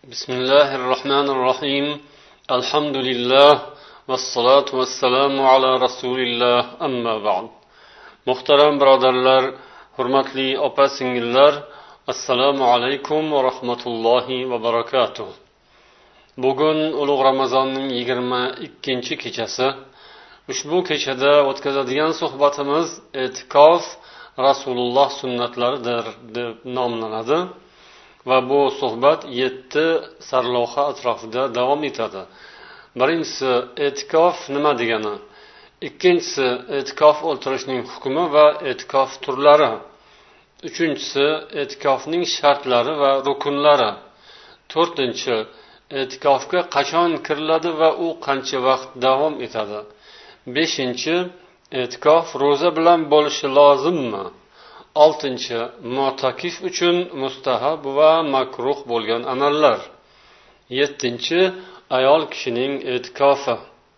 Bismillahirrahmanirrahim. Elhamdülillah ve salatu ve selamu ala Resulillah amma ba'd. Muhtaram birodarlar, hurmatli opa-singillar, assalomu alaykum va rahmatullohi va barakatuh. Bugun ulug' Ramazonning 22-kechasi. Ushbu kechada o'tkazadigan suhbatimiz e'tikof Rasululloh sunnatlaridir deb nomlanadi. Va bu suhbat 7 sarlavha atrofida davom etadi. Birinchisi, e'tikof nima degani? Ikkinchisi, e'tikof o'tirishning hukmi va e'tikof turlari. Uchinchisi, e'tikofning shartlari va rukunlari. To'rtinchi, e'tikofga qachon kiriladi va u qancha vaqt davom etadi. Beshinchi, e'tikof ro'za bilan bo'lishi lozimmi? Oltinchi, mu'takif uchun mustahab va makruh bo'lgan amallar. Yettinchi, ayol kishining e'tikofi.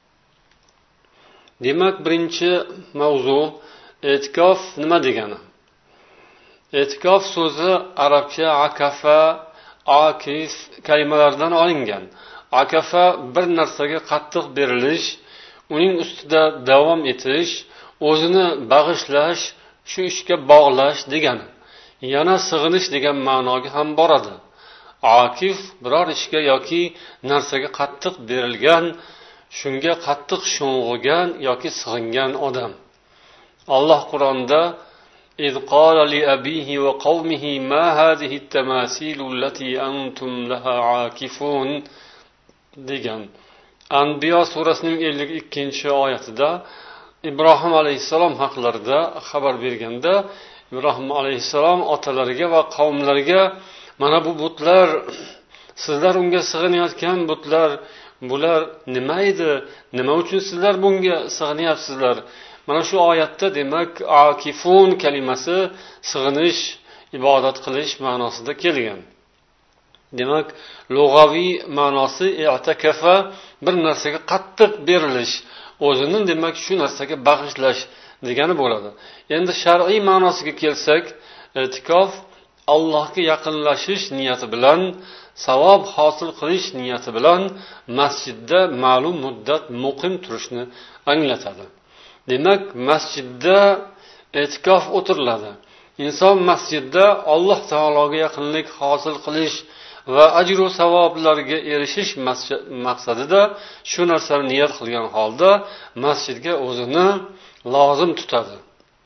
Demak, birinchi mavzu e'tikof nima degani? E'tikof so'zi arabcha akafa, akif kalimalaridan olingan. Akafa bir narsaga qattiq berilish, uning ustida davom etish, o'zini bag'ishlash, shu ishga bog'lash degani. Yana sig'inish degan ma'noga ham boradi. Akif biror ishga yoki narsaga qattiq berilgan, shunga qattiq sho'ng'igan yoki sig'ingan odam. Alloh Qur'onda إذ قال لأبيه وقومه ما هذه التماثيل التي أنتم لها عاكفون degan. Anbiyo surasining 52-oyatida Ibrohim alayhissalom haqlarida xabar berganda, Ibrohim alayhissalom otalariga va qavmlariga mana bu butlar, sizlar unga sig'inayotgan butlar, bular nima edi? Nima uchun sizlar bunga sig'inyapsizlar? Mana shu oyatda demak akifun kalimasi sig'inish, ibodat qilish ma'nosida kelgan. Demak, lug'aviy ma'nosi i'tikafa bir narsaga qattiq berilish, o'zini demak shu narsaga bag'ishlash degani bo'ladi. Endi shar'iy ma'nosiga kelsak, e'tikof Allohga yaqinlashish niyati bilan, savob hosil qilish niyati bilan masjidda ma'lum muddat muqim turishni anglatadi. Demak, masjidda e'tikof o'tiriladi. Inson masjidda Alloh taologa yaqinlik hosil qilish va ajr va savoblarga erishish maqsadida shu narsani niyat qilgan holda masjidga o'zini lozim tutadi.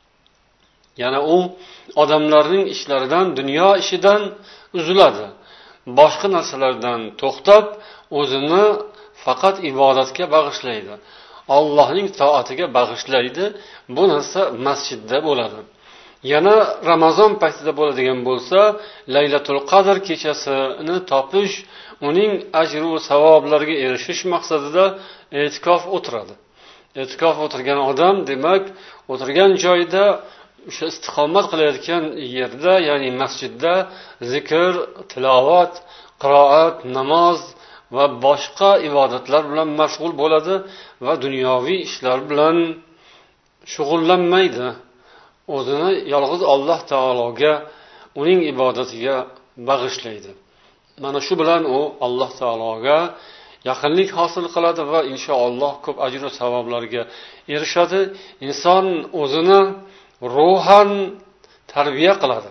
Yana u odamlarning ishlaridan, dunyo ishidan uziladi. Boshqa narsalardan to'xtab, o'zini faqat ibodatga bag'ishlaydi. Allohning toatiga bag'ishlaydi. Bu narsa masjidda bo'ladi. Yana Ramazon paytida bo'ladigan bo'lsa, Laylatul Qadr kechasini topish, uning ajr va savoblariga erishish maqsadida e'tikof o'tiradi. E'tikof o'tirgan odam, demak, o'tirgan joyda, o'sha istiqomat qilayotgan yerda, ya'ni masjidda zikr, tilovat, qiroat, namoz va boshqa ibodatlar bilan mashg'ul bo'ladi va dunyoviy ishlar bilan shug'ullanmaydi. O'zini yolg'iz Alloh taologa, uning ibodatiga bag'ishlaydi. Mana shu bilan u Alloh taologa yaqinlik hosil qiladi va inshaalloh ko'p ajr va savoblarga erishadi. Inson o'zini ruhan tarbiya qiladi.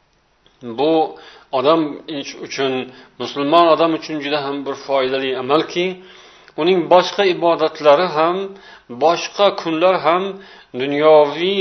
Bu odam uchun, musulmon odam uchun juda ham bir foydali amalki, uning boshqa ibodatlari ham, boshqa kunlar ham dunyoviy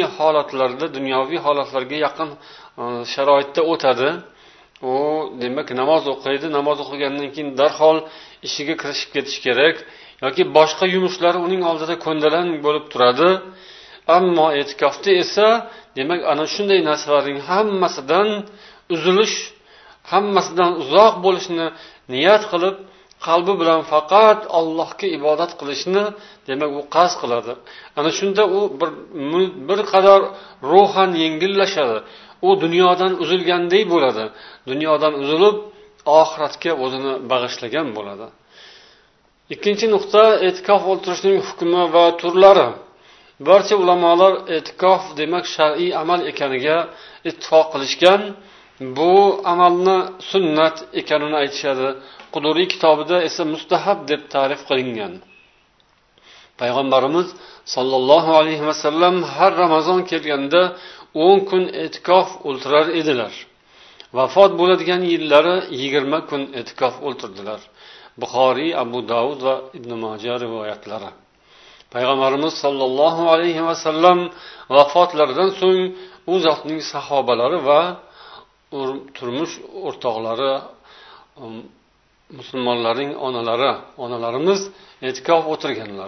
holatlarga yaqin sharoitda o'tadi. U demak namoz o'qiydi, namoz o'qigandan keyin darhol ishiga kirishib ketish kerak yoki boshqa yumushlar uning oldida ko'ndalang bo'lib turadi. Ammo e'tikofda esa demak ana shunday narsalarning hammasidan uzilish, hammasidan uzoq bo'lishni niyat qilib, qalbi bilan faqat Allohga ibodat qilishni demak u qasd qiladi. Ana shunda u bir qadar ruhan yengillashadi. U dunyodan uzilgandek bo'ladi. Dunyodan uzilib oxiratga o'zini bag'ishlagan bo'ladi. Ikkinchi nuqta, e'tikof o'tirishning hukmi va turlari. Barcha ulamolar e'tikof demak shar'iy amal ekaniga ittifoq qilishgan. bu amalni sunnat ekanini aytishadi. Quduriy kitobida esa mustahab deb ta'rif qilingan. Payg'ambarimiz sollallohu alayhi vasallam har Ramazon kelganda 10 kun e'tikof o'ltirar edilar. Vafot bo'ladigan yillari 20 kun e'tikof o'ltirdilar. Buxoriy, Abu Davud va Ibn Majah rivoyatlari. Payg'ambarimiz sollallohu alayhi vasallam vafotlaridan so'ng u zotning sahobalari va turmush o'rtoqlari, musulmonlarning onalarimiz e'tikof o'tirganlar.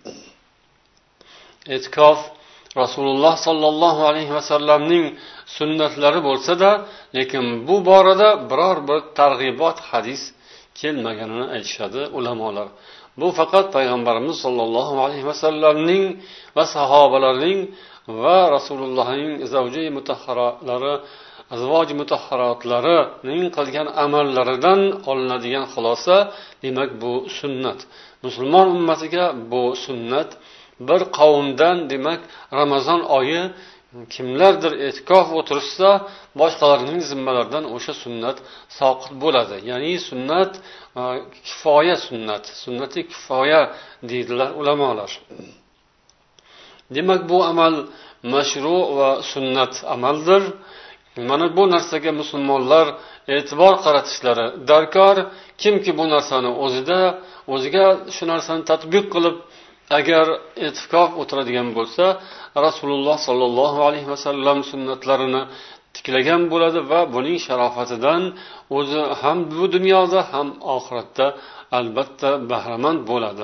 E'tikof Rasululloh sollallohu alayhi vasallamning sunnatlari bo'lsa-da, lekin bu borada biror bir targ'ibot hadis kelmaganini aytishadi ulamolar. Bu faqat payg'ambarimiz sollallohu alayhi vasallamning va sahobalarining va Rasulullohning zavji mutahharalari, azvoji mutahharatlarining qilgan amallaridan olinadigan xulosa. Demak, bu sunnat. Musulmon ummatiga bu sunnat. Bir qavmdan, demak, Ramazon oyi kimlardir e'tikof o'tirishsa, boshqalarning zimmalaridan o'sha sunnat soqit bo'ladi. Ya'ni sunnat kifoya sunnat, sunnati kifoya deydilar ulamolar. Demak, bu amal mashru va sunnat amaldir. Mana bu narsaga musulmonlar e'tibor qaratishlari darkor. Kimki bu narsani o'ziga shu narsani tatbiq qilib, agar e'tikof o'tiradigan bo'lsa, Rasululloh sollallohu alayhi vasallam sunnatlarini tiklagan bo'ladi va buning sharofatidan o'zi ham bu dunyoda ham oxiratda albatta bahramand bo'ladi.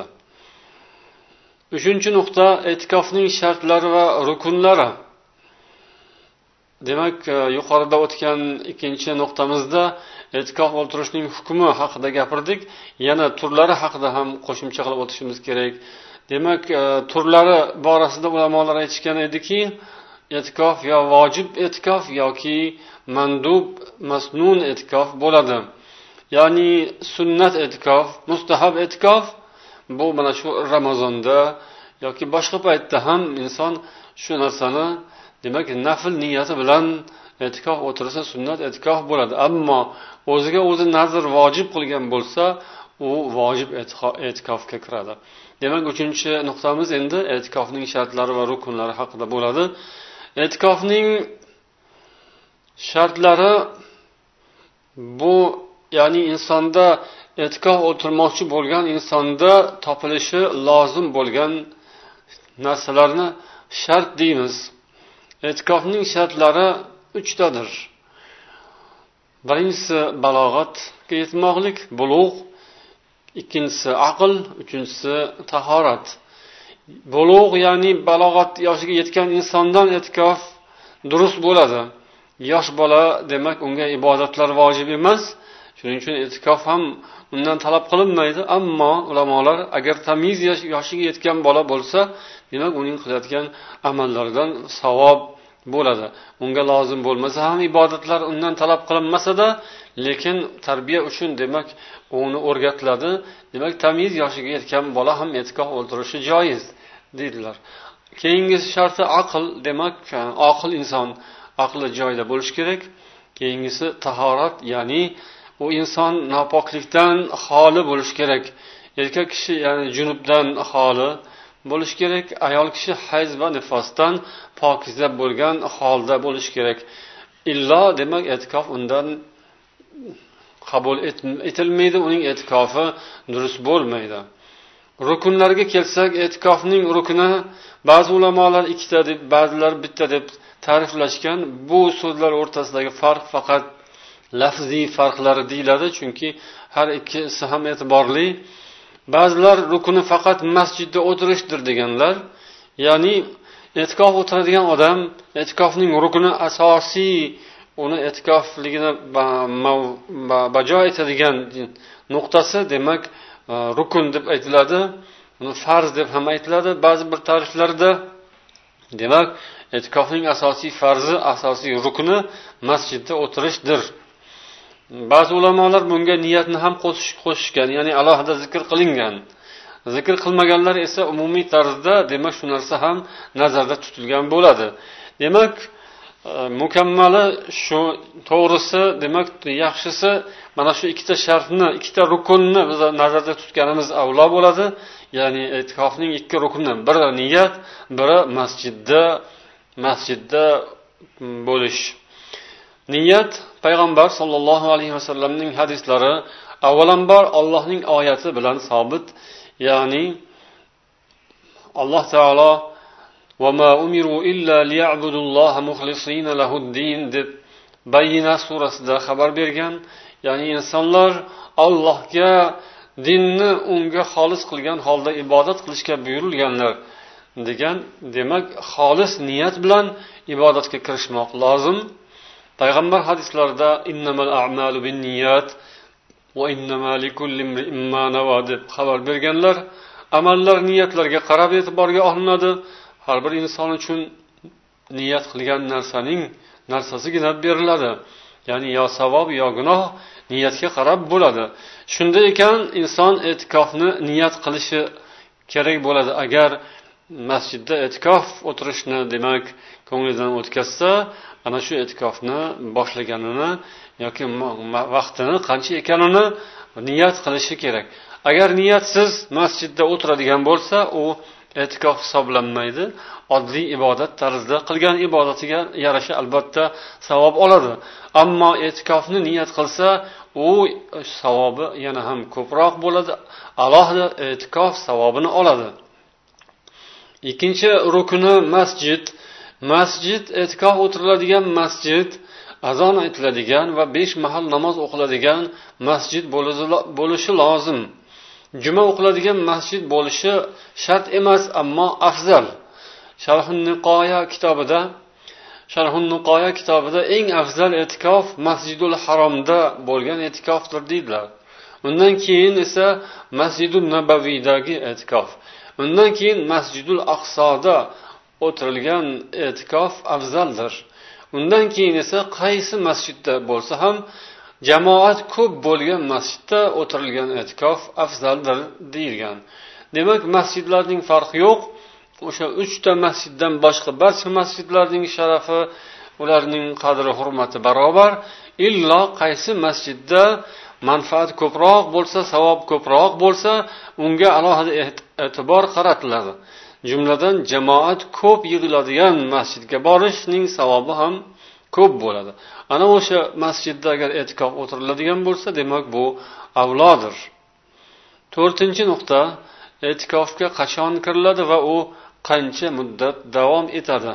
3-nuqta e'tikofning shartlari va rukunlari. Demak, yuqorida o'tgan 2-nuqtamizda e'tikof o'tirishning hukmi haqida gapirdik. Yana turlari haqida ham qo'shimcha qilib o'tishimiz kerak. Demak, turlari borasida ulamolar aytishgan ediki, e'tikof yo vojib e'tikof yoki mandub, masnun e'tikof bo'ladi. Ya'ni sunnat e'tikof, mustahab e'tikof bu mana shu Ramazonda yoki boshqa paytda ham inson shu narsani, demak, nafl niyati bilan e'tikof o'tirsa sunnat e'tikof bo'ladi. Ammo o'ziga o'zi nazr vojib qilgan bo'lsa, u vojib e'tikofga kiradi. Demak, 3-nuqtamiz endi e'tikofning shartlari va rukunlari haqida bo'ladi. E'tikofning shartlari bu, ya'ni insonda e'tikof o'tirmoqchi bo'lgan insonda topilishi lozim bo'lgan narsalarni shart deymiz. E'tikofning shartlari 3tadir. Birinchisi balog'atga yetmoqlik, bulugʼ. Ikkinchisi aql, uchinchisi tahorat. Bulugʼ, ya'ni balog'at yoshiga yetgan insondan e'tikof durust bo'ladi. Yosh bola, demak, unga ibodatlar vojib emas. Shuning uchun e'tikof ham undan talab qilinmaydi. Ammo ulamolar agar tamiz yoshiga yetgan bola bo'lsa, demak, uning qilayotgan amallaridan savob bo'ladi. Unga lozim bo'lmasa ham ibodatlar undan talab qilinmasa-da, lekin tarbiya uchun, demak, uni o'rgatiladi. Demak, tamiz yoshiga yetgan bola ham e'tikof o'tirishi joiz deydilar. Keyingi sharti aql, demak, oqil inson aqli joyida bo'lishi kerak. Keyingisi tahorat, ya'ni u inson nopoklikdan xoli bo'lishi kerak. Erkak kishi, ya'ni junubdan xoli bo'lishi kerak. Ayol kishi hayz va nifosdan pokiza bo'lgan holda bo'lishi kerak. Illo, demak, e'tikof undan qabul etilmaydi, uning e'tikofi durust bo'lmaydi. Rukunlarga kelsak, e'tikofning rukuni ba'zi ulamolar 2ta deb, ba'zilar 1ta deb ta'riflashgan. Bu so'zlar o'rtasidagi farq faqat lafziy farqlari deyiladi, chunki har ikkisi ham e'tiborli. Ba'zilar rukuni faqat masjidda o'tirishdir deganlar. Ya'ni e'tikof o'tiradigan odam e'tikofning rukuni asosiy, uni e'tikofligini bajo etadigan nuqtasi, demak, rukun deb aytiladi. Uni farz deb ham aytiladi ba'zi bir ta'riflarda. Demak, e'tikofning asosiy farzi, asosiy rukuni masjidda o'tirishdir. Ba'zi ulamolar bunga niyatni ham qo'shishgan, ya'ni alohida zikr qilingan. Zikr qilmaganlar esa umumiy tarzda, demak, shu narsa ham nazarda tutilgan bo'ladi. Demak, mukammali shu, to'g'risi, demak yaxshisi mana shu ikkita shartni, ikkita rukunni biz nazarda tutganimiz avlo bo'ladi. Ya'ni e'tikofning ikki rukni, biri niyat, biri masjidda bo'lish. Niyat payg'ambar sollallohu alayhi vasallamning hadislari avvalambor Allohning oyati bilan sabit. Ya'ni Alloh taolo va ma umiru illa liya'budulloha muxlisina lahud-din deb Bayyina surasida xabar bergan. Ya'ni insonlar Allohga dinni unga xolis qilgan holda ibodat qilishga buyurilganlar degan. Demak, xolis niyat bilan ibodatga kirishmoq lozim. Payg'ambar hadislarida innamal a'malu binniyat va innama likulli imrin ma nawa deb xabar berganlar. Amallar niyatlarga qarab e'tiborga olinadi. Har bir inson uchun niyat qilgan narsasigina beriladi. Ya'ni yo savob yo gunoh niyatga qarab bo'ladi. Shunday ekan inson e'tikofni niyat qilishi kerak bo'ladi. Agar masjidda e'tikof o'tirishni demak ko'nglidan o'tkazsa, ana shu e'tikofni boshlaganini yoki vaqtini qancha ekanini niyat qilishi kerak. Agar niyatsiz masjidda o'tiradigan bo'lsa, u e'tikof hisoblanmaydi. Oddiy ibodat tarzida qilgan ibodatiga yarasha albatta savob oladi. Ammo e'tikofni niyat qilsa, u savobi yana ham ko'proq bo'ladi. Alohida e'tikof savobini oladi. Ikkinchi rukuni masjid. Masjid e'tikof o'tiriladigan masjid, azon aytiladigan va 5 mahal namoz o'qiladigan masjid bo'lishi lozim. Juma o'qiladigan masjid bo'lishi shart emas, ammo afzal. Sharhun Nuqoya kitobida eng afzal e'tikof Masjidul Haromda bo'lgan e'tikofdir deydilar. Undan keyin esa Masjidul Nabaviydagi e'tikof. Undan keyin Masjidul Aqsoda o'tirilgan e'tikof afzaldir. Undan keyin esa qaysi masjidda bo'lsa ham jamoat ko'p bo'lgan masjidda o'tirilgan e'tikof afzaldir deyilgan. Demak, masjidlarning farqi yo'q. O'sha 3 ta masjiddan boshqa barcha masjidlarning sharafi, ularning qadri, hurmati barobar. Illo qaysi masjidda manfaat ko'proq bo'lsa, savob ko'proq bo'lsa, unga alohida e'tibor qaratiladi. Jumladan jamoat ko'p yig'iladigan masjidga borishning savobi ham ko'p bo'ladi. Ana o'sha masjidda agar e'tikof o'tiriladigan bo'lsa, demak bu avlodir. 4-nuqta, e'tikofga qachon kiriladi va u qancha muddat davom etadi?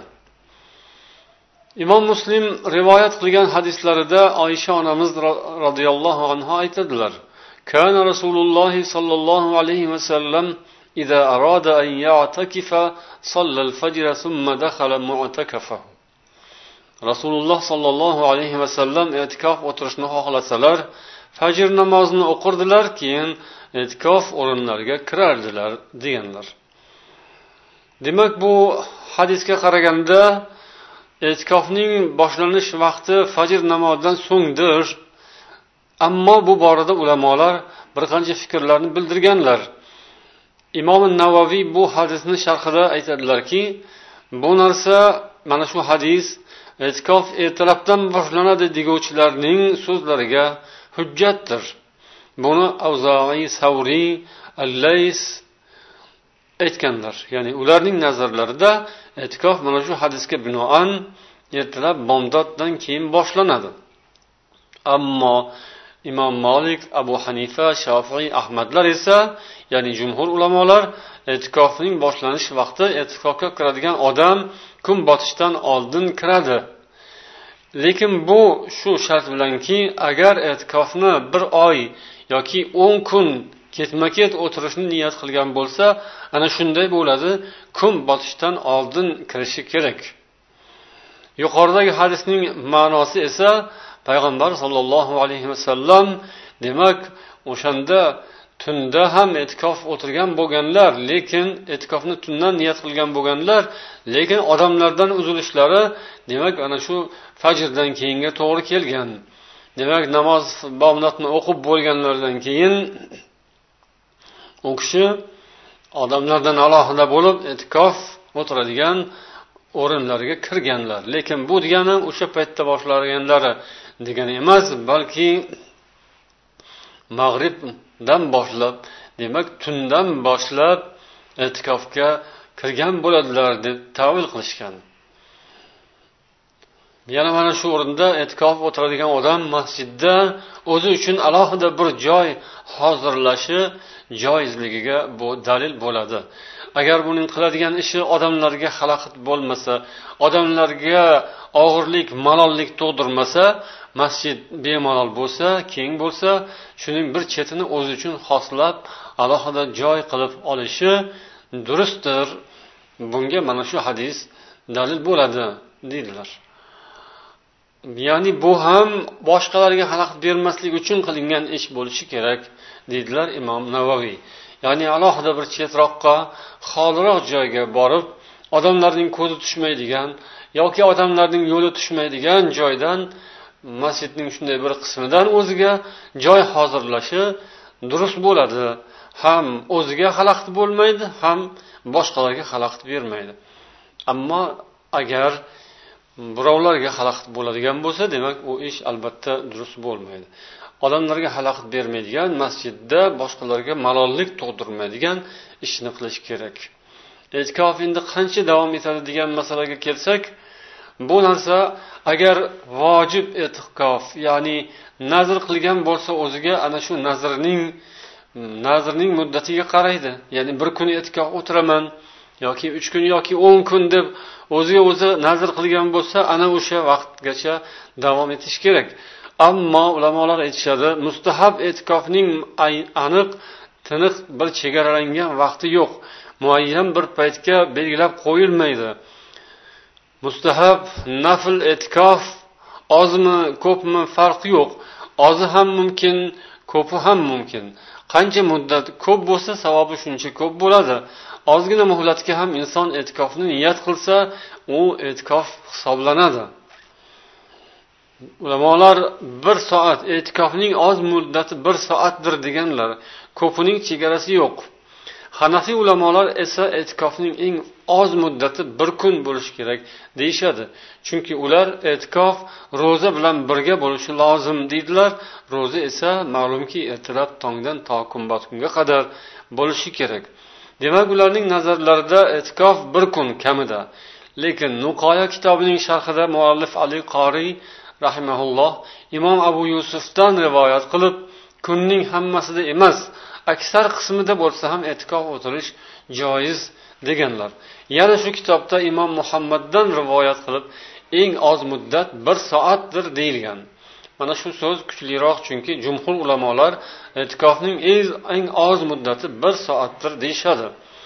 Imom Muslim rivoyat qilgan hadislarida Oysha onamiz radhiyallohu anha aytadilar: "Kana Rasululloh sallallohu alayhi va sallam idza arada an ya'takifa salla al-fajr thumma dakhala mu'takafahu." Rasululloh sallallohu alayhi va sallam e'tikof o'tirishni xohlasalar, fajr namozini o'qirdilar, keyin e'tikof o'rinlariga kirardilar deganlar. Demak, bu hadisga qaraganda e'tikofning boshlanish vaqti fajr namozidan so'ngdir. Ammo bu borada ulamolar bir qancha fikrlarni bildirganlar. Imom Navoiy bu hadisni sharhida aytadilarki, bu narsa, mana shu hadis e'tikof ertalabdan boshlanadi deguvchilarning so'zlariga hujjatdir. Buni Avzoiy, Savriy, Al-Lays aytganlar. Ya'ni ularning nazarlarida e'tikof mana shu hadisga binoan ertalab bomdoddan keyin boshlanadi. Ammo Imom Malik, Abu Hanifa, Shofiy, Ahmadlar esa, ya'ni jumhur ulamolar e'tikofning boshlanish vaqti e'tikofga kiradigan odam kun botishdan oldin kiradi. Lekin bu shu shart bilanki, agar e'tikofni 1 oy yoki 10 kun ketma-ket o'tirishni niyat qilgan bo'lsa, ana shunday bo'ladi, kun botishdan oldin kirishi kerak. Yuqoridagi hadisning ma'nosi esa payg'ambar sollallohu alayhi vasallam demak o'shanda tunda ham e'tikof o'tirgan bo'lganlar, lekin e'tikofni tundan niyat qilgan bo'lganlar, lekin odamlardan uzilishlari demak ana shu fajrdan keyinga to'g'ri kelgan. Demak, namoz bomdodni o'qib bo'lganlardan keyin u kishi odamlardan alohida bo'lib e'tikof o'tiradigan o'rinlarga kirganlar. Lekin bu degani o'sha paytda boshlaganlari degani emas, balki mag'ribdan boshlab, demak tundan boshlab e'tikofga kirgan bo'ladilar deb ta'vil qilishgan. Yana mana shu o'rinda e'tikof o'tiradigan odam masjidda o'zi uchun alohida bir joy hozirlashi joizligiga bu dalil bo'ladi. Agar buning qiladigan ishi odamlarga xalaqit bo'lmasa, odamlarga og'irlik, malollik tug'dirmasa, masjid bemalol bo'lsa, keng bo'lsa, shuning bir chetini o'zi uchun xoslab alohida joy qilib olishi durustdir. Bunga mana shu hadis dalil bo'ladi deydilar. Ya'ni bu ham boshqalarga xalaqit bermaslik uchun qilingan ish bo'lishi kerak deydilar Imom Navoiy. Ya'ni alohida bir chetroqqa, xoliroq joyga borib, odamlarning ko'zi tushmaydigan yoki odamlarning yo'li tushmaydigan joydan, masjidning shunday bir qismidan o'ziga joy hozirlashi durust bo'ladi. Ham o'ziga xalaqit bo'lmaydi, ham boshqalarga xalaqit bermaydi. Ammo agar birovlarga xalaqit bo'ladigan bo'lsa, demak u ish albatta durust bo'lmaydi. Odamlarga xalaqit bermaydigan, masjidda boshqalarga malollik tug'dirmaydigan ishni qilish kerak. E'tikof endi qancha davom etadi degan masalaga kelsak, bu narsa agar vojib e'tikof, ya'ni nazr qilgan bo'lsa o'ziga ana shu nazrning muddatiga qaraydi. Ya'ni bir kun e'tikof o'tiraman yoki 3 kun yoki 10 kun deb o'ziga o'zi nazr qilgan bo'lsa, ana o'sha vaqtgacha davom etish kerak. Ammo ulamolar aytishadi, mustahab e'tikofning aniq, tiniq bir chegaralangan vaqti yo'q. Muayyan bir paytga belgilab qo'yilmaydi. Mustahab, nafl e'tikof ozmi, ko'pmi farqi yo'q. Ozi ham mumkin, ko'pi ham mumkin. Qancha muddat ko'p bo'lsa, savobi shuncha ko'p bo'ladi. Ozgina muhlatga ham inson e'tikofni niyat qilsa, u e'tikof hisoblanadi. Ulamolar 1 soat, e'tikofning oz muddati 1 soatdir deganlar. Ko'pining chegarasi yo'q. Hanafiy ulamolar esa e'tikofning eng oz muddati 1 kun bo'lishi kerak deyshadi. Chunki ular e'tikof roza bilan birga bo'lishi lozim deydilar. Roza esa ma'lumki ertalab tongdan to kunbatgunga qadar bo'lishi kerak. Demak, ularning nazarlarida e'tikof 1 kun kamida. Lekin Nuqoya kitobining sharhida muallif Ali Qori rahimahulloh Imom Abu Yusufdan rivoyat qilib, kunning hammasida emas, aksar qismida bo'lsa ham e'tikof o'tirish joiz deganlar. Yana shu kitobda Imom Muhammaddan rivoyat qilib, eng oz muddat 1 soatdir deyilgan. Mana shu so'z kuchliroq, chunki jumhur ulamolar e'tikofning eng oz muddati 1 soatdir deyshadi.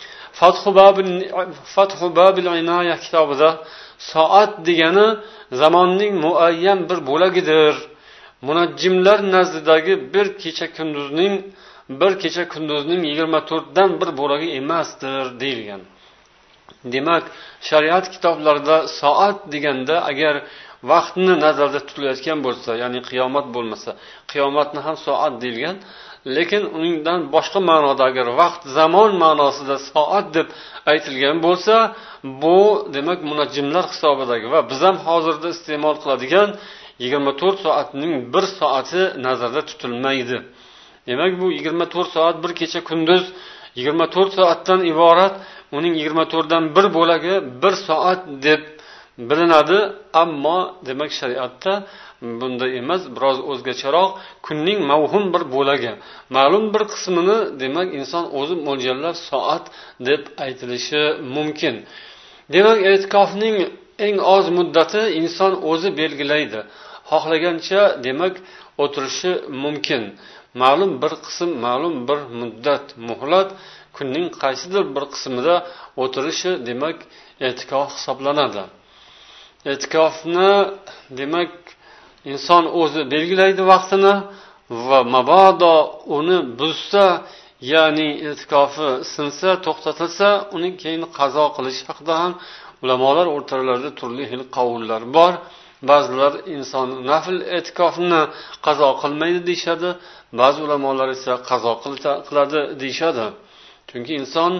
Fathu Babil Inaya kitobida soat degani zamonning muayyan bir bo'lagidir. Munajjimlar nazdidagi bir kecha kunduzning 24 dan bir bo'lagi emasdir deyilgan. Demak, shariat kitoblarida soat deganda agar vaqtni nazarda tutilayotgan bo'lsa, ya'ni qiyomat bo'lmasa, qiyomatni ham soat deyilgan, lekin uningdan boshqa ma'noda agar vaqt, zamon ma'nosida soat deb aytilgan bo'lsa, bu demak munajjimlar hisobidagi va biz ham hozirda iste'mol qiladigan 24 soatning 1 soati nazarda tutilmaydi. Demak, bu 24 soat bir kecha kunduz 24 soatdan iborat, uning 24 dan 1 bo'lagi 1 soat deb bilinadi. Ammo demak shariatda bunday emas, biroz o'zgacharoq, kunning mavhum bir bo'lagi, ma'lum bir qismini demak inson o'zi mo'ljallab soat deb aytilishi mumkin. Demak, e'tikofning eng oz muddati inson o'zi belgilaydi. Xohlagancha demak o'tirishi mumkin. Ma'lum bir qism, ma'lum bir muddat, muhlat, kunning qaysidir bir qismida o'tirishi demak e'tikof hisoblanadi. E'tikofni demak inson o'zi belgilaydi vaqtini va mabodo uni buzsa, ya'ni e'tikofi sinsa, to'xtatilsa, uni keyin qazo qilish haqida ham ulamolar o'rtalarida turli xil qavullar bor. Ba'zilar inson nafl e'tikofni qazo qilmaydi deyshadi, ba'zi ulamolar esa qazo qiladi deyshadi. Chunki inson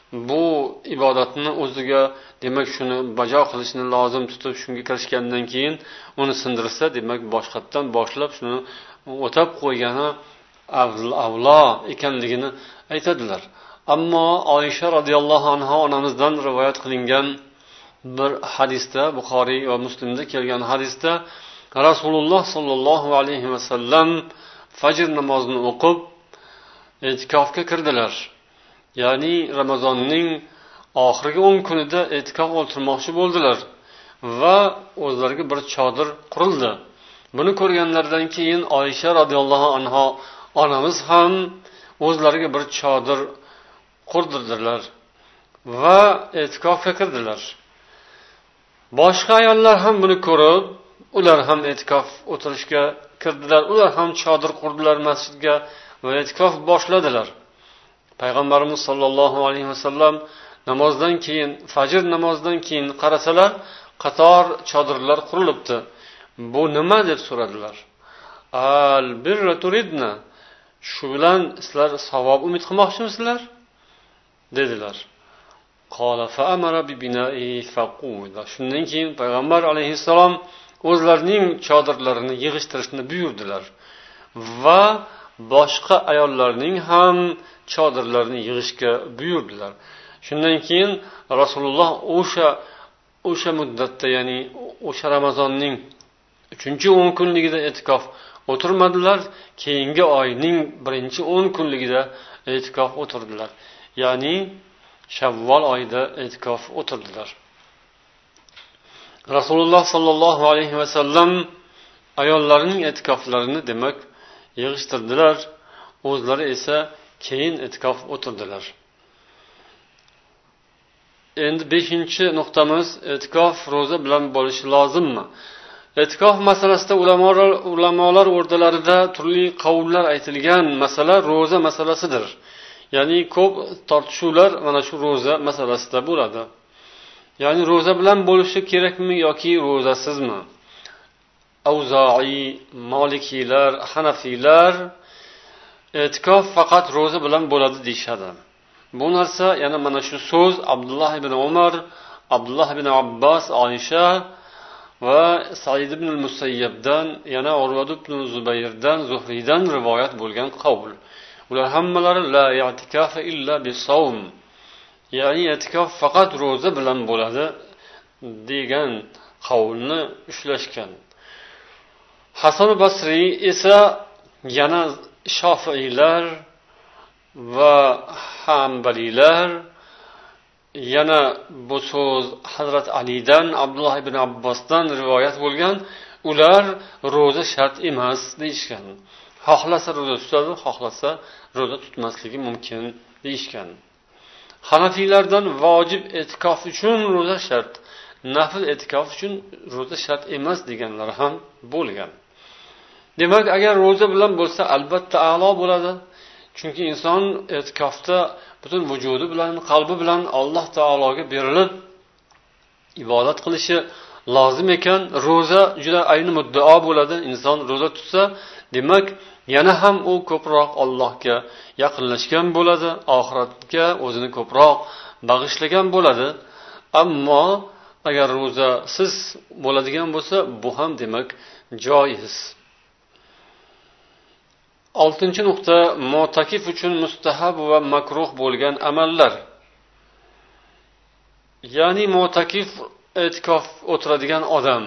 bu ibodatni o'ziga demak shuni bajo qilishni lozim tutib shunga kirishgandan keyin uni sindirsa, demak boshqatdan boshlab shuni o'tab qo'ygani avlo ekanligini aytadilar. Ammo Oysha radhiyallohu anha onamizdan rivoyat qilingan bir hadisda, Buxoriy va Muslimda kelgan hadisda, Rasululloh sollallohu alayhi vasallam fajr namozini o'qib e'tikofga kirdilar. Ya'ni Ramazonning oxirgi 10 kunida e'tikof o'tirmoqchi bo'ldilar va o'zlariga bir chodir qurildi. Buni ko'rganlaridan keyin Oysha radhiyallohu anha onamiz ham o'zlariga bir chodir qurdirdilar va e'tikofga kirdilar. Boshqa ayollar ham buni ko'rib, ular ham e'tikof o'tirishga kirdilar. Ular ham chodir qurdilar masjidga va e'tikof boshladilar. Payg'ambarimiz sollallohu alayhi vasallam namozdan keyin, fajr namozidan keyin qarasalar, qator chodirlar qurilibdi. Bu nima deb so'radilar. Al birra turidna. Shu bilan sizlar savob umid qilmoqchimisizlar? dedilar. Qala fa amara bi bina'i faqula. Shundan keyin payg'ambar alayhissalom o'zlarining chodirlarini yig'ishtirishni buyurdilar va boshqa ayollarning ham chodirlarini yig'ishga buyurdilar. Shundan keyin Rasululloh o'sha muddatda, ya'ni o'sha Ramazonning 3-10 kunligida e'tikof o'tirmadilar, keyingi oyning 1-10 kunligida e'tikof o'tirdilar. Ya'ni Shavvol oyida e'tikof o'tirdilar. Rasululloh sollallohu alayhi vasallam ayollarining e'tikoflarini demak yig'ishtirdilar, o'zlari esa keyin e'tikof o'tirdilar. Endi 5-nuqtamiz e'tikof ro'za bilan bo'lishi lozimmi? E'tikof masalasida ulamolar o'rtalarida turli qavullar aytilgan masala ro'za masalasidir. Ya'ni ko'p tortishuvlar mana shu ro'za masalasida bo'ladi. Ya'ni ro'za bilan bo'lishi kerakmi yoki ro'zasizmi? Avzoiy, Malikiylar, Hanafiylar e'tikof faqat ro'za bilan bo'ladi deyshadi. Bu narsa yana mana shu so'z Abdullah ibn Umar, Abdullah ibn Abbos, Oysha va Said ibn al-Musayyabdan, yana Urvat ibn Zubayrdan, Zuhriydan rivoyat bo'lgan qavl. Ular hammalari la i'tikofa illa bis-savm. Ya'ni e'tikof faqat ro'za bilan bo'ladi degan qavlni ushlashgan. Hasan Basri esa yana Shofiiylar va Hanbalilar, yana bu so'z Hazrat Alidan, Abdullah ibn Abbosdan rivoyat bo'lgan, ular ro'za shart emas deyishgan. Xohlasa ro'za tutadi, xohlasa ro'za tutmasligi mumkin deyishgan. Hanafiylardan vojib e'tikof uchun ro'za shart, nafl e'tikof uchun ro'za shart emas deganlar ham bo'lgan. Demak, agar ro'za bilan bo'lsa, albatta a'lo bo'ladi. Chunki inson e'tikofda butun vujudi bilan, qalbi bilan Alloh taologa berilib ibodat qilishi lozim ekan. Ro'za juda ayni muddao bo'ladi. Inson ro'za tutsa, demak, yana ham u ko'proq Allohga yaqinlashgan bo'ladi, oxiratga o'zini ko'proq bag'ishlagan bo'ladi. Ammo agar ro'zasiz bo'ladigan bo'lsa, bu ham demak joiz. 6-nuqta, mu'takif uchun mustahab va makruh bo'lgan amallar. Ya'ni mu'takif e'tikof o'tiradigan odam.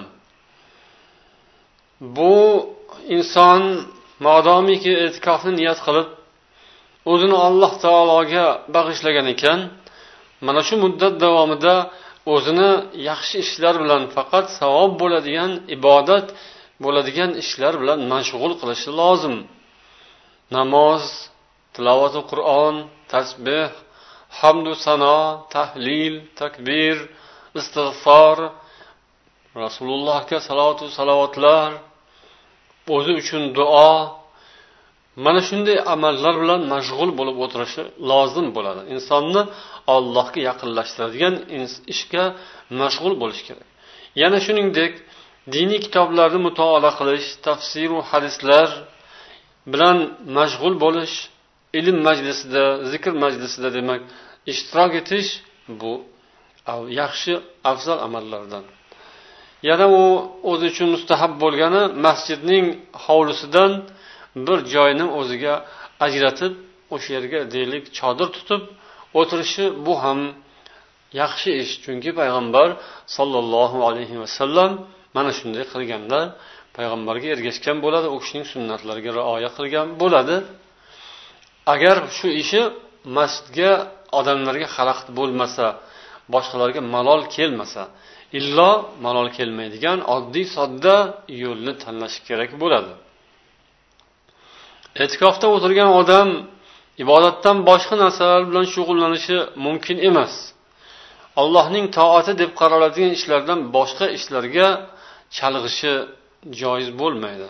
Bu inson modomiki e'tikofni niyat qilib o'zini Alloh taologa bag'ishlagan ekan, mana shu muddat davomida o'zini yaxshi ishlar bilan, faqat savob bo'ladigan, ibodat bo'ladigan ishlar bilan mashg'ul qilishi lozim. Namoz, tilovati Qur'on, tasbih, hamdu sano, tahlil, takbir, istig'for, Rasulullohga salatu salovatlar, o'zi uchun duo, mana shunday amallar bilan mashg'ul bo'lib o'tirishi lozim bo'ladi. Insonni Allohga yaqinlashtiradigan ishga mashg'ul bo'lish kerak. Yana shuningdek, diniy kitoblarni mutolaa qilish, tafsir va hadislar bilan mashg'ul bo'lish, ilm majlisida, zikr majlisida demak ishtirok etish bu yaxshi afzal amallardan. Yana u o'zi uchun mustahab bo'lgani masjidning hovlisidan bir joyni o'ziga ajratib, o'sha yerga deylik chodir tutib o'tirishi bu ham yaxshi ish. Chunki payg'ambar sollallohu alayhi vasallam mana shunday qilganlar, payg'ambarga ergashgan bo'ladi, u kishining sunnatlariga rioya qilgan bo'ladi. Agar shu ishi masjidga odamlarga xalaqit bo'lmasa, boshqalarga malol kelmasa, illo malol kelmaydigan oddiy sodda yo'lni tanlash kerak bo'ladi. E'tikofda o'tirgan odam ibodatdan boshqa narsalar bilan shug'ullanishi mumkin emas. Allohning toati deb qaraladigan ishlardan boshqa ishlarga chalg'ishi joiz bo'lmaydi.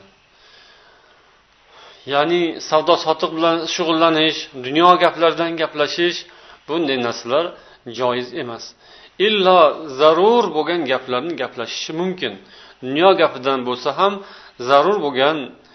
Ya'ni savdo sotiq bilan shug'ullanish, dunyo gaplaridan gaplashish, bunday narsalar joiz emas. Illo zarur bo'lgan gaplarni gaplashishi mumkin. Dunyo gapidan bo'lsa ham zarur bo'lgan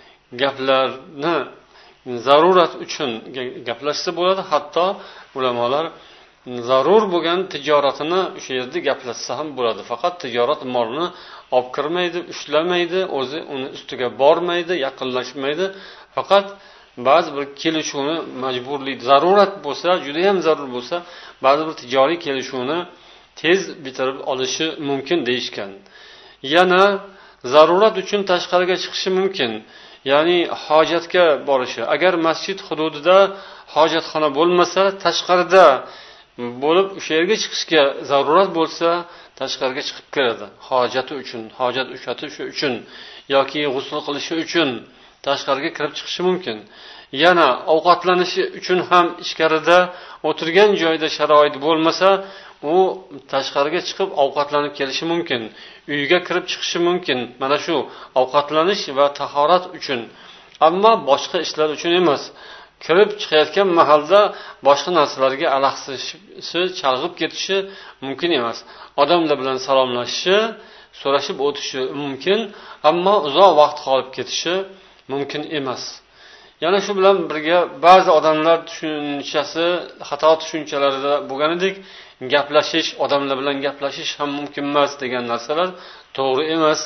gaplarni zarurat uchun gaplashsa bo'ladi. Hatto ulamolar zarur bo'lgan tijoratini o'sha yerda gaplashsa ham bo'ladi. Faqat tijorat molni olib kirmaydi, ushlamaydi, o'zi uni ustiga bormaydi, yaqinlashmaydi. Faqat ba'zi bir kelishuvni majburli zarurat bo'lsa, juda ham zarur bo'lsa, ba'zi bir tijoriy kelishuvni tez bitirib olishi mumkin deyishgan. Yana zarurat uchun tashqariga chiqishi mumkin. Ya'ni hojatga borishi. Agar masjid hududida hojatxona bo'lmasa, tashqarida bo'lib o'sha yerga chiqishga zarurat bo'lsa, tashqariga chiqib kiradi. Hojati uchun, hojat ushatishi uchun yoki g'usl qilishi uchun tashqariga kirib chiqishi mumkin. Yana ovqatlanishi uchun ham ichkarida o'tirgan joyda sharoit bo'lmasa, u tashqariga chiqib ovqatlanib kelishi mumkin. Uyga kirib chiqishi mumkin. Mana shu ovqatlanish va tahorat uchun. Ammo boshqa ishlar uchun emas. Kirib chiqayotgan mahalda boshqa narsalarga alahsishi, chalg'ib ketishi mumkin emas. Odamlar bilan salomlashishi, so'rashib o'tishi mumkin, ammo uzoq vaqt qolib ketishi mumkin emas. Yana shu bilan birga ba'zi odamlar tushunchasi, xato tushunchalarida bo'lganidek, gaplashish, odamlar bilan gaplashish ham mumkin emas degan narsalar to'g'ri emas.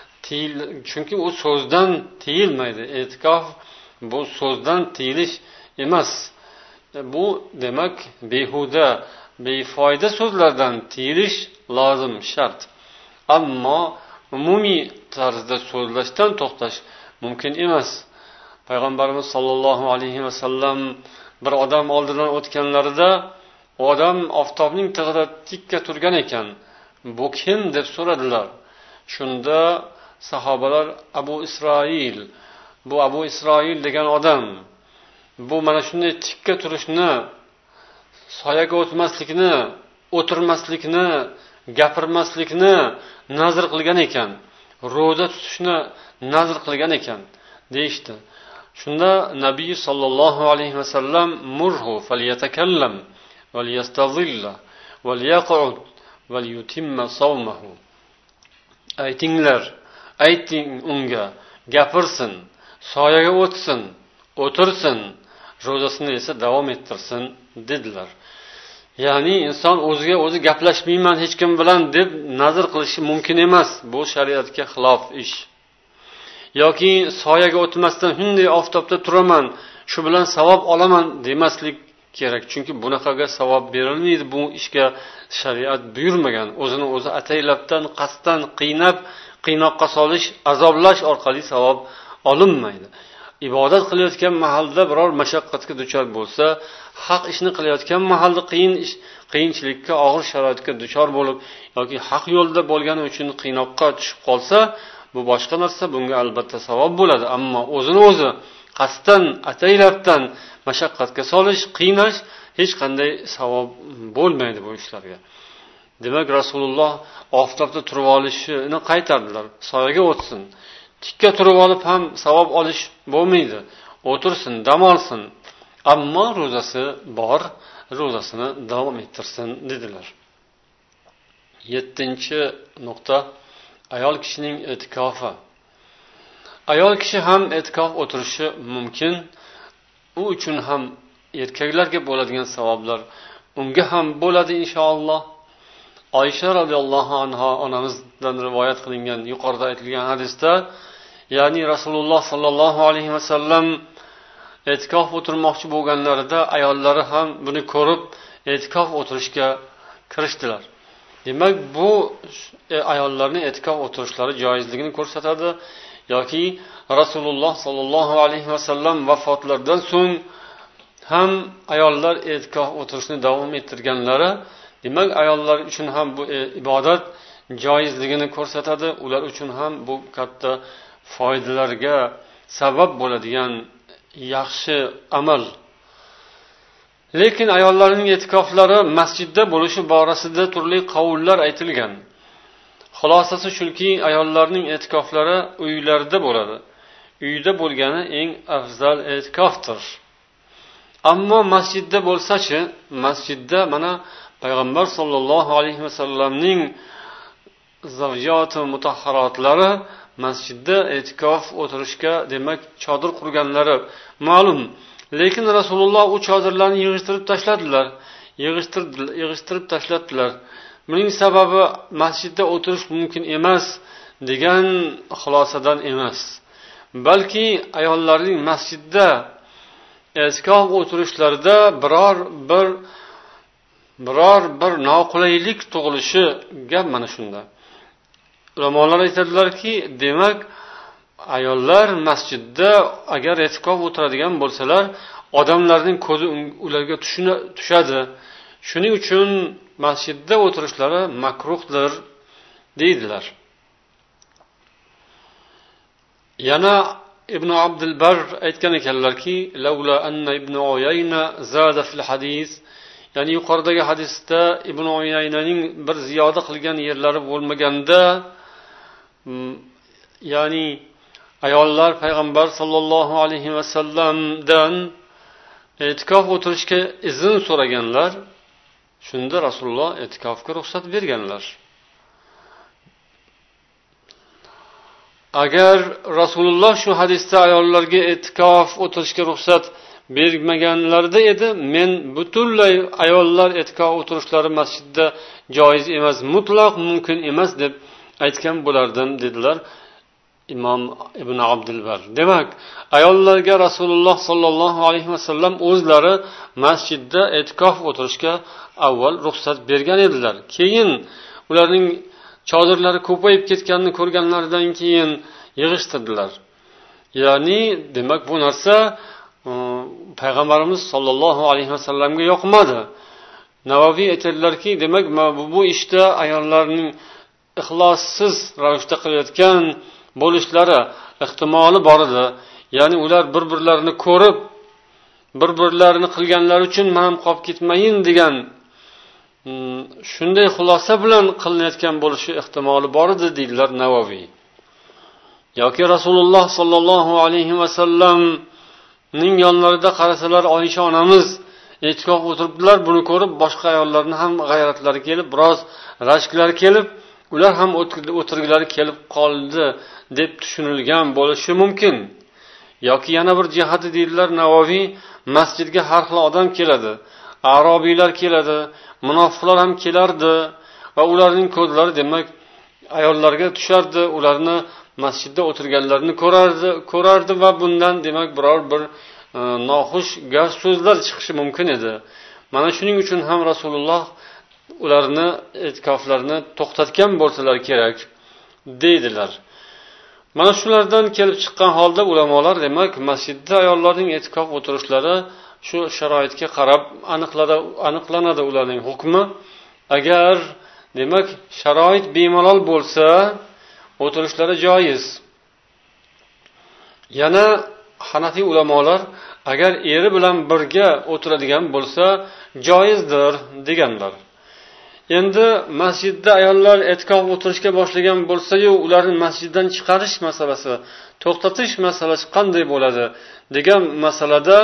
Chunki u so'zdan tiyilmaydi. E'tikof bu so'zdan tiyilish emas. Bu demak behuda, befoyda so'zlardan tiyilish lozim, shart. Ammo umumiy tarzda so'zlashdan to'xtash mumkin emas. Payg'ambarimiz sollallohu alayhi vasallam bir odam oldidan o'tganlarida u odam oftobning tig'ida tikka turgan ekan. Bu kim deb so'radilar. Shunda sahobalar Abu Isroil, bu Abu Isroil degan odam, bu mana shunday tikka turishni, soyaga o'tmaslikni, o'tirmaslikni, gapirmaslikni nazr qilgan ekan. Ro'za tutishni nazr qilgan ekan deyishdi. Shunda Nabiy sollallohu alayhi vasallam murhu falyatakallam valyastazilla valyaqud valyutimma sawmahu. Ayting unga, gapirsin, soyaga o'tsin, o'tirsin, ro'zasini esa davom ettirsin dedilar. Ya'ni inson o'ziga o'zi gaplashmayman hech kim bilan deb nazr qilishi mumkin emas. Bu shariatga xilof ish. Yoki soyaga o'tmasdan shunday oftobda turaman, shu bilan savob olaman demaslik kerak. Chunki bunaqaga savob berilmaydi. Bu ishga shariat buyurmagan. O'zini o'zi ataylabdan, qasddan qiynab, qiynoqqa solish, azoblash orqali savob olinmaydi. Ibodat qilayotgan mahalda biror mashaqqatga duchor bo'lsa, haq ishni qilayotgan mahalda qiyinchilikka, og'ir sharoitga duchor bo'lib yoki haq yo'lda bo'lgani uchun qiynoqqa tushib qolsa, bu boshqa narsa, bunga albatta savob bo'ladi. Ammo o'zini o'zi qasddan, ataylabdan mashaqqatga solish, qiynash hech qanday savob bo'lmaydi bu ishlarga. Demak, Rasululloh oftobda turib olishini qaytardilar. Soyaga o'tsin. Tikka turib olib ham savob olish bo'lmaydi. O'tirsin, dam olsin. Ammo ro'zasi bor, ro'zasini davom ettirsin dedilar. 7-nuqta ayol kishining e'tikofi. Ayol kishi ham e'tikof o'tirishi mumkin. U uchun ham erkaklarga bo'ladigan savoblar unga ham bo'ladi inshaalloh. Oysha radhiyallohu anha onamizdan rivoyat qilingan yuqorida aytilgan hadisda, ya'ni Rasululloh sallallohu alayhi vasallam e'tikof o'tirmoqchi bo'lganlarida ayollari ham buni ko'rib e'tikof o'tirishga kirishdilar. Demak, bu ayollarning e'tikof o'tirishlari joizligini ko'rsatadi. Yoki Rasululloh sallallohu alayhi vasallam vafotlaridan so'ng ham ayollar e'tikof o'tirishni davom ettirganlari, demak, ayollar uchun ham bu ibodat joizligini ko'rsatadi. Ular uchun ham bu katta foydalarga sabab bo'ladigan yaxshi amal. Lekin ayollarning e'tikoflari masjidda bo'lishi borasida turli qavullar aytilgan. Xulosasi shuki, ayollarning e'tikoflari uylarda bo'ladi. Uyda bo'lgani eng afzal e'tikofdir. Ammo masjidda bo'lsa-chi, masjidda mana payg'ambar sollallohu alayhi vasallamning zavjoti mutahharotlari masjidda e'tikof o'tirishga, demak, chodir qurganlari ma'lum. Lekin Rasululloh u chodirlarni yig'ishtirib tashladilar. Buning sababi masjidda o'tirish mumkin emas degan xulosadan emas. Balki ayollarning masjidda e'tikof o'tirishlarida biror bir noqulaylik tug'ilishi gap mana shunda. Ulamolar aytadilarki, demak, ayollar masjidda agar e'tikof o'tiradigan bo'lsalar, odamlarning ko'zi ularga tushadi. Shuning uchun masjidda o'tirishlari makruhdir deydilar. Yana Ibn Abdul Bar aytgan ekanlarki, "Laula anna Ibn Uyayna zada fil hadis", ya'ni yuqoridagi hadisda Ibn Uyaynaning bir ziyoda qilgan yerlari bo'lmaganda, ya'ni ayollar payg'ambar sollallohu alayhi vasallamdan e'tikof o'tirishga izn so'raganlar, shunda Rasululloh e'tikofga ruxsat berganlar. Agar Rasululloh shu hadisda ayollarga e'tikof o'tirishga ruxsat bermaganlarida edi, men butunlay ayollar e'tikof o'tirishlari masjidda joiz emas, mutlaq mumkin emas deb aytgan bo'lardim, dedilar Imom Ibn Abdul Bar. Demak, ayollarga Rasululloh sallallohu alayhi vasallam o'zlari masjidda e'tikof o'tirishga avval ruxsat bergan edilar. Keyin ularning chodirlari ko'payib ketganini ko'rganlaridan keyin yig'ishtirdilar. Ya'ni, demak, bu narsa payg'ambarimiz sollallohu alayhi vasallamga yoqmadi. Navoiy aytadilarki, demak, bu ishda ayollarning ixlossiz ravishda qilayotgan bo'lishlari ehtimoli bor edi. Ya'ni ular bir-birlarini ko'rib, bir-birlarini qilganlari uchun men ham qolib ketmayin degan shunday xulosa bilan qilinayotgan bo'lishi ehtimoli bor edi, deydilar Navoiy. Yoki Rasululloh sallallohu alayhi vasallamning yonlarida qarasalar, Oysha onamiz e'tikof o'tiribdilar, buni ko'rib boshqa ayollarning ham g'ayratlari kelib, biroz rashklari kelib, ular ham o'tirgilari kelib qoldi deb tushunilgan bo'lishi mumkin. Yoki yana bir jihati, deydilar Navoiy, masjidga har xil odam keladi, arobiylar keladi, munofiqlar ham kelardi va ularning ko'zlari, demak, ayollarga tushardi, ularni masjidda o'tirganlarini ko'rardi va bundan, demak, biror bir noxush gap so'zlar chiqishi mumkin edi. Mana shuning uchun ham Rasululloh ularni e'tikoflarini to'xtatgan bo'lsalar kerak, deydilar. Mana shulardan kelib chiqqan holda ulamolar, demak, masjidda ayollarning e'tikof o'tirishlari shu sharoitga qarab aniqlanadi ularning hukmi. Agar, demak, sharoit bemalol bo'lsa, o'tirishlari joiz. Yana Hanafi ulamolar agar eri bilan birga o'tiradigan bo'lsa, joizdir deganlar. Endi masjidda ayollar e'tikof o'tirishga boshlagan bo'lsa-yu, ularni masjiddan chiqarish masalasi, to'xtatish masalasi qanday bo'ladi degan masalada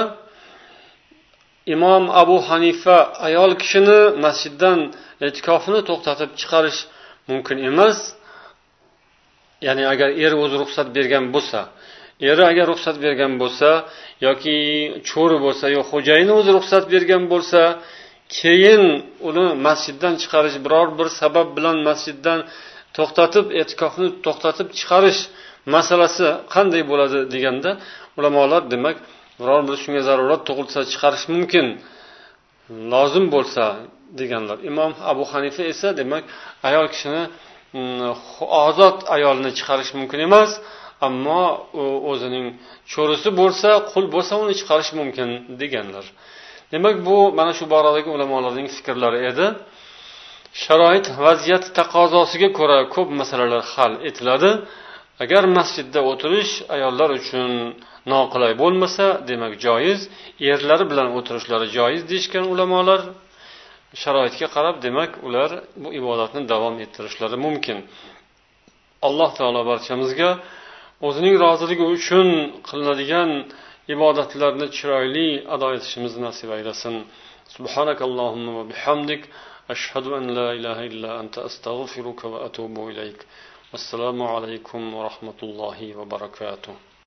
Imom Abu Hanifa ayol kishini masjiddan e'tikofini to'xtatib chiqarish mumkin emas. Ya'ni agar eri o'zi ruxsat bergan bo'lsa, eri agar ruxsat bergan bo'lsa yoki cho'ri bo'lsa, yo xo'jayini o'zi ruxsat bergan bo'lsa, keyin uni masjiddan chiqarish, biror bir sabab bilan masjiddan to'xtatib, e'tikofni to'xtatib chiqarish masalasi qanday bo'ladi deganda, ulamolar demak biror bir shunga zarurat tug'ilsa chiqarish mumkin, lozim bo'lsa deganlar. Imom Abu Hanifa esa demak ayol kishini ozod ayolni chiqarish mumkin emas, ammo o'zining cho'risi bo'lsa, qul bo'lsa uni chiqarish mumkin deganlar. Demak bu mana shu boradagi ulamolarning fikrlari edi. Sharoit, vaziyat taqozosiga ko'ra ko'p masalalar hal etiladi. Agar masjidda o'tirish ayollar uchun noqulay bo'lmasa, demak joiz, erlari bilan o'tirishlari joiz deyishgan ulamolar. Sharoitga qarab demak ular bu ibodatni davom ettirishlari mumkin. Alloh taolo barchamizga o'zining roziligi uchun qilinadigan ibodatlarni chiroyli ado etishimizni nasib aylasin. Subhanakallohumma va bihamdik, ashhadu an la ilaha illa anta astaghfiruka va atubu ilayk. Assalomu alaykum va rahmatullohi va barakatuh.